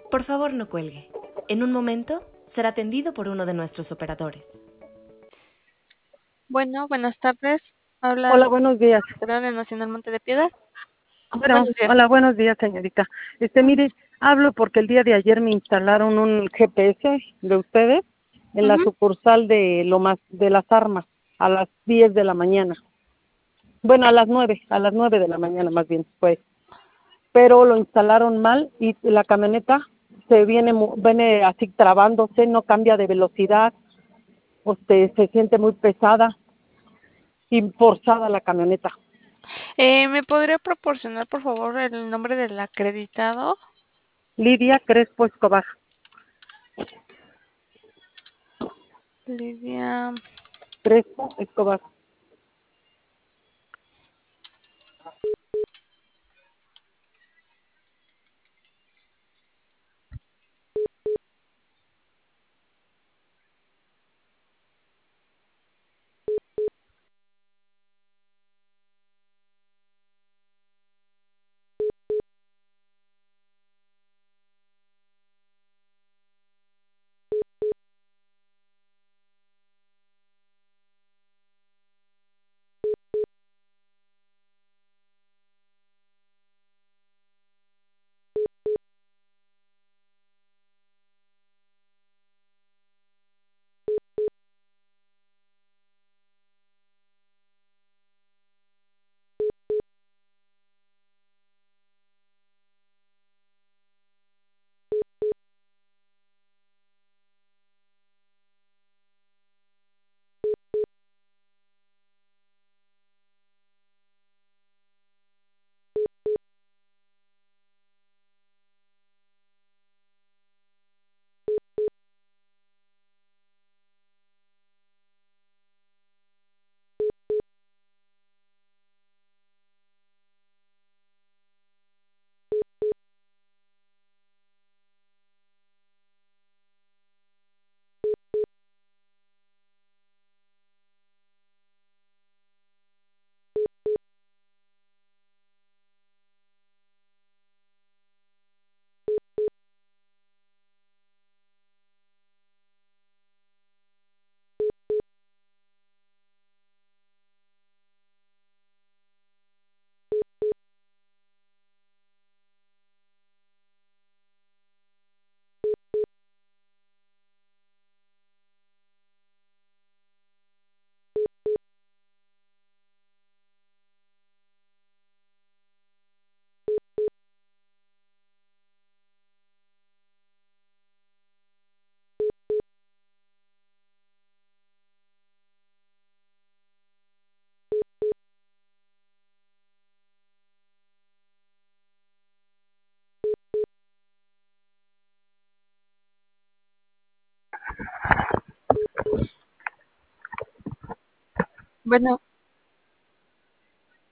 Por favor, no cuelgue. En un momento será atendido por uno de nuestros operadores. Bueno, buenas tardes. Habla Hola, buenos días. de Nacional Monte de Piedad. Bueno, Buenos días. hola, buenos días, señorita. Mire, hablo porque el día de ayer me instalaron un GPS de ustedes en la Ujú. sucursal de Lomas de las Armas a las 10 de la mañana. Bueno, a las 9 de la mañana más bien fue. Pero lo instalaron mal y la camioneta viene así trabándose, no cambia de velocidad, se siente muy pesada y forzada la camioneta. ¿Me podría proporcionar, por favor, el nombre del acreditado? Lidia Crespo Escobar. Lidia. Crespo Escobar. Bueno,